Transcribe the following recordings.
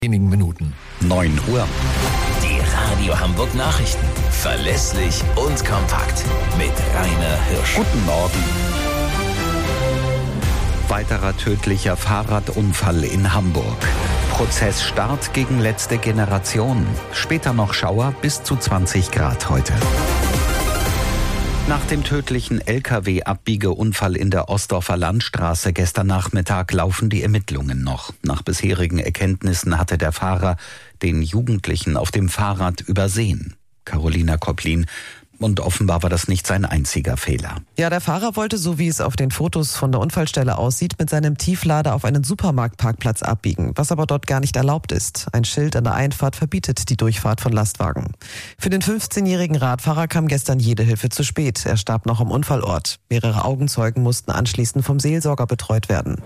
Wenigen Minuten. 9 Uhr. Die Radio Hamburg Nachrichten. Verlässlich und kompakt. Mit Rainer Hirsch. Guten Morgen. Weiterer tödlicher Fahrradunfall in Hamburg. Prozessstart gegen letzte Generation. Später noch Schauer bis zu 20 Grad heute. Nach dem tödlichen Lkw-Abbiegeunfall in der Ostdorfer Landstraße gestern Nachmittag laufen die Ermittlungen noch. Nach bisherigen Erkenntnissen hatte der Fahrer den Jugendlichen auf dem Fahrrad übersehen. Carolina Kopplin. Und offenbar war das nicht sein einziger Fehler. Ja, der Fahrer wollte, so wie es auf den Fotos von der Unfallstelle aussieht, mit seinem Tieflader auf einen Supermarktparkplatz abbiegen, was aber dort gar nicht erlaubt ist. Ein Schild an der Einfahrt verbietet die Durchfahrt von Lastwagen. Für den 15-jährigen Radfahrer kam gestern jede Hilfe zu spät. Er starb noch am Unfallort. Mehrere Augenzeugen mussten anschließend vom Seelsorger betreut werden.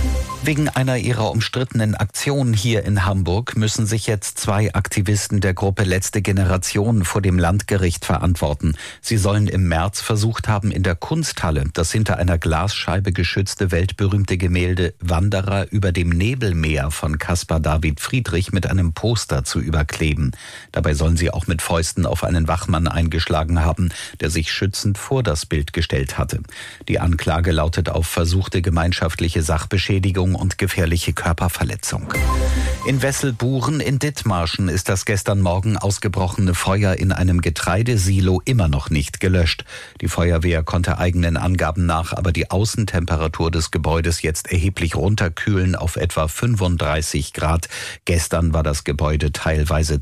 Wegen einer ihrer umstrittenen Aktion hier in Hamburg müssen sich jetzt 2 Aktivisten der Gruppe Letzte Generation vor dem Landgericht verantworten. Sie sollen im März versucht haben, in der Kunsthalle das hinter einer Glasscheibe geschützte weltberühmte Gemälde Wanderer über dem Nebelmeer von Caspar David Friedrich mit einem Poster zu überkleben. Dabei sollen sie auch mit Fäusten auf einen Wachmann eingeschlagen haben, der sich schützend vor das Bild gestellt hatte. Die Anklage lautet auf versuchte gemeinschaftliche Sachbeschädigung und gefährliche Körperverletzung. In Wesselburen in Dithmarschen ist das gestern Morgen ausgebrochene Feuer in einem Getreidesilo immer noch nicht gelöscht. Die Feuerwehr konnte eigenen Angaben nach aber die Außentemperatur des Gebäudes jetzt erheblich runterkühlen auf etwa 35 Grad. Gestern war das Gebäude teilweise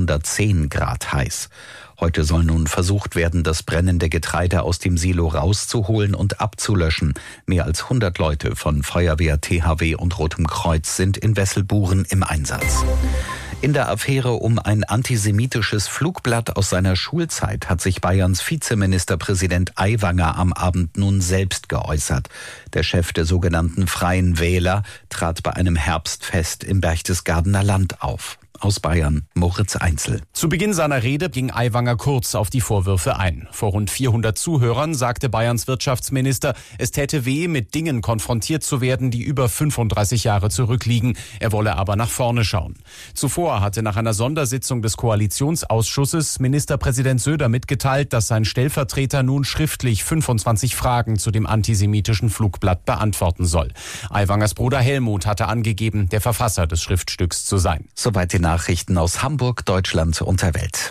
210 Grad heiß. Heute soll nun versucht werden, das brennende Getreide aus dem Silo rauszuholen und abzulöschen. Mehr als 100 Leute von Feuerwehr, THW und Rotem Kreuz sind in Wesselburen im Einsatz. In der Affäre um ein antisemitisches Flugblatt aus seiner Schulzeit hat sich Bayerns Vizeministerpräsident Aiwanger am Abend nun selbst geäußert. Der Chef der sogenannten Freien Wähler trat bei einem Herbstfest im Berchtesgadener Land auf. Aus Bayern, Moritz Einzel. Zu Beginn seiner Rede ging Aiwanger kurz auf die Vorwürfe ein. Vor rund 400 Zuhörern sagte Bayerns Wirtschaftsminister, es täte weh, mit Dingen konfrontiert zu werden, die über 35 Jahre zurückliegen. Er wolle aber nach vorne schauen. Zuvor hatte nach einer Sondersitzung des Koalitionsausschusses Ministerpräsident Söder mitgeteilt, dass sein Stellvertreter nun schriftlich 25 Fragen zu dem antisemitischen Flugblatt beantworten soll. Aiwangers Bruder Helmut hatte angegeben, der Verfasser des Schriftstücks zu sein. Soweit die Nachrichten aus Hamburg, Deutschland und der Welt.